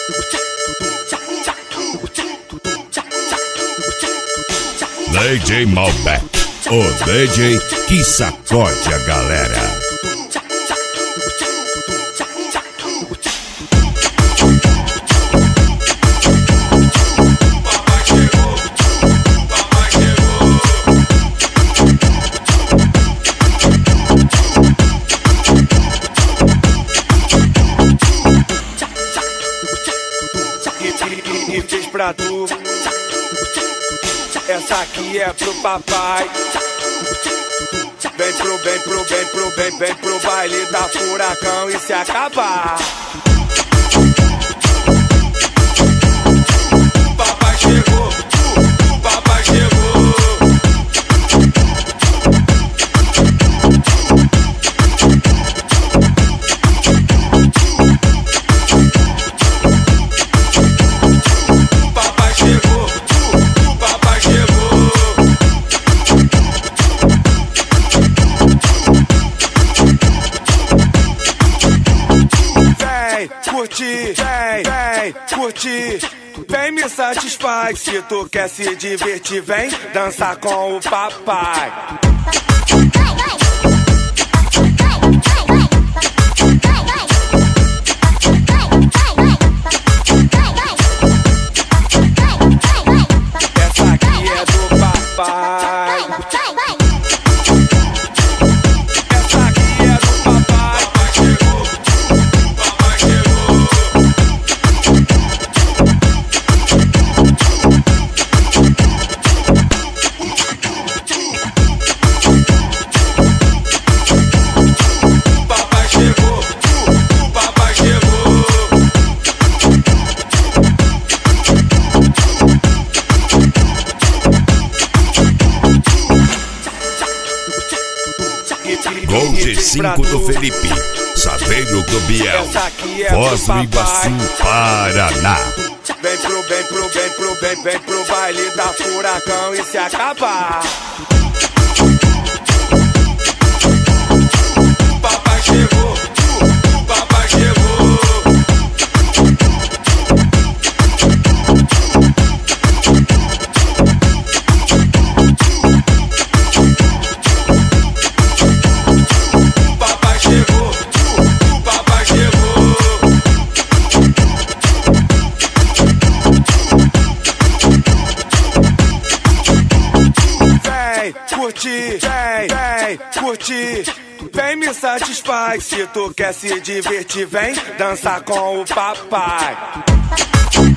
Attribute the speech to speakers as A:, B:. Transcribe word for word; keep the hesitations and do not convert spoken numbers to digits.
A: D J Malbec, o D J que sacode a galera.
B: E fez pra tu. Essa aqui é pro papai. Vem pro, vem pro, vem pro, vem, vem pro baile da Furacão e se acabar. O papai chegou, o papai chegou. Curtir, vem, vem, curtir, vem me satisfaz. Se tu quer se divertir, vem dançar com o papai. Essa aqui é do papai. Essa aqui é do papai.
A: Gol G cinco do Felipe, Saveiro do Biel, Foz do Iguaçu, Paraná.
B: Vem pro, vem pro, vem pro, vem, vem pro baile da Furacão e se acabar. O papai chegou, o papai chegou. Curtir, vem, vem, curtir, vem me satisfaz. Se tu quer se divertir, vem dançar com o papai.